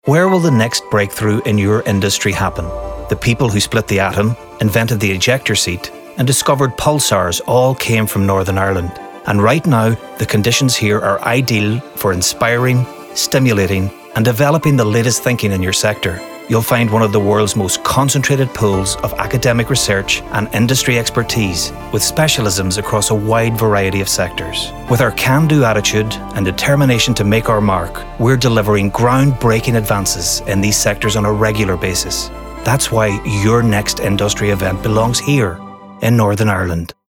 Where will the next breakthrough in your industry happen? The people who split the atom, invented the ejector seat, and discovered pulsars all came from Northern Ireland. And right now, the conditions here are ideal for inspiring, stimulating, and developing the latest thinking in your sector. You'll find one of the world's most concentrated pools of academic research and industry expertise, with specialisms across a wide variety of sectors. With our can-do attitude and determination to make our mark, we're delivering groundbreaking advances in these sectors on a regular basis. That's why your next industry event belongs here in Northern Ireland.